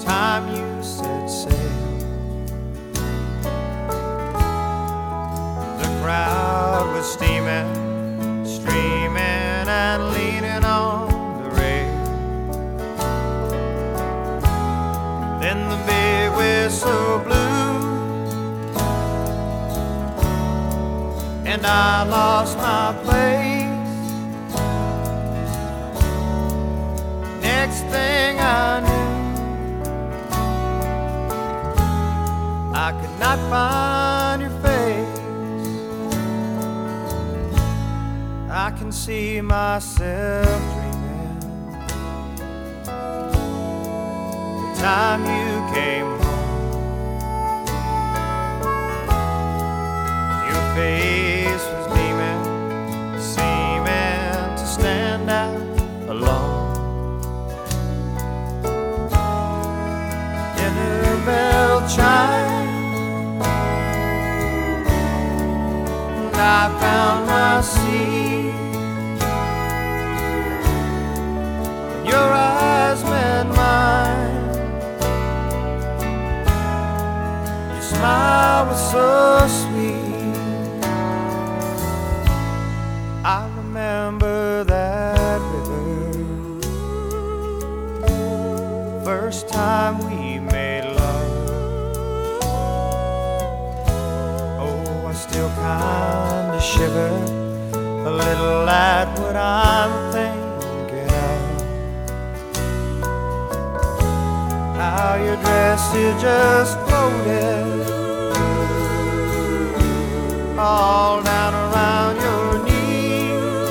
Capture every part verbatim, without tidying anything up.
time you set sail. The crowd was steaming, streaming and leaning on the rail. Then the big whistle blew and I lost my place. Next thing I knew, I could not find your face. I can see myself dreaming the time you came home. Your face was beaming, seeming to stand out alone. Dinner bell chime, and I found my seat. When your eyes met mine, your smile was so sweet. I remember that river, first time we made love. Oh, I still kinda shiver a little at what I'm thinking of. How your dress, it just floated all down around your knees.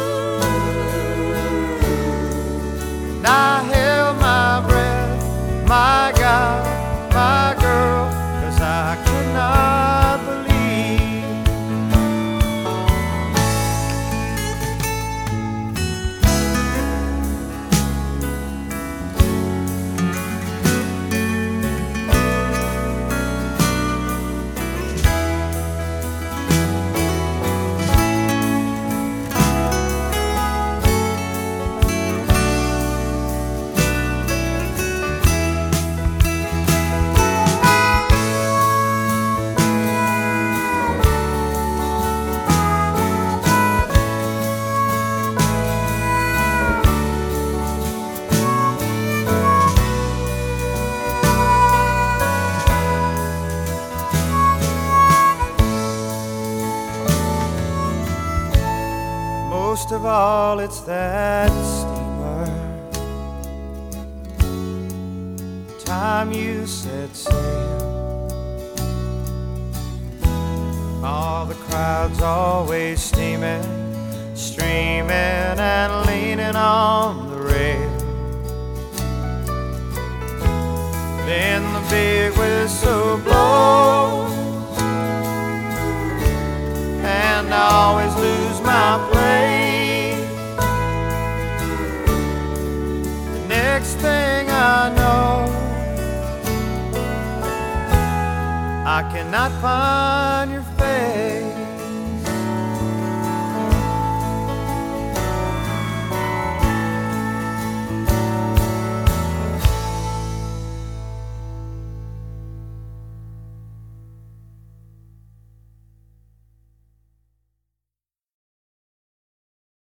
And I held my breath, my God, my girl, 'cause I could not believe most of all, it's that steamer. Time you set sail, all the crowds always steaming, streaming and leaning on the rail. Then the big whistle blows and I always lose my place. Next thing I know, I cannot find your face.